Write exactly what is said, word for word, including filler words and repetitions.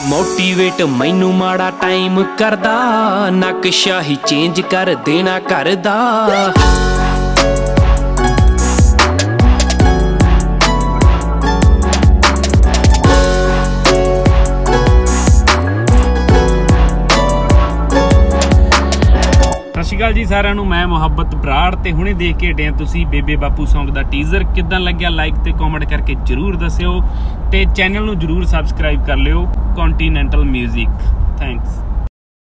Motivate ਮੈਨੂੰ ਮਾੜਾ time ਕਰਦਾ, ਨਕਸ਼ਾ ਹੀ ਚੇਂਜ ਕਰ ਦੇਣਾ ਘਰ ਦਾ। ਸਤਿ ਸ਼੍ਰੀ ਅਕਾਲ ਜੀ ਸਾਰਿਆਂ ਨੂੰ, ਮੈਂ ਮੁਹੱਬਤ ਬਰਾੜ ਤੇ ਹੁਣੇ ਦੇਖ ਕੇ ਹਟੇ ਆ ਤੁਸੀਂ ਬੇਬੇ ਬਾਪੂ ਸੌਂਗ ਦਾ ਟੀਜ਼ਰ। ਕਿੱਦਾਂ ਲੱਗਿਆ ਲਾਈਕ ਤੇ ਕਮੈਂਟ ਕਰਕੇ ਜਰੂਰ ਦੱਸਿਓ ਤੇ ਚੈਨਲ ਨੂੰ ਜਰੂਰ ਸਬਸਕ੍ਰਾਈਬ ਕਰ ਲਿਓ ਕੰਟੀਨੈਂਟਲ ਮਿਊਜ਼ਿਕ। ਥੈਂਕਸ।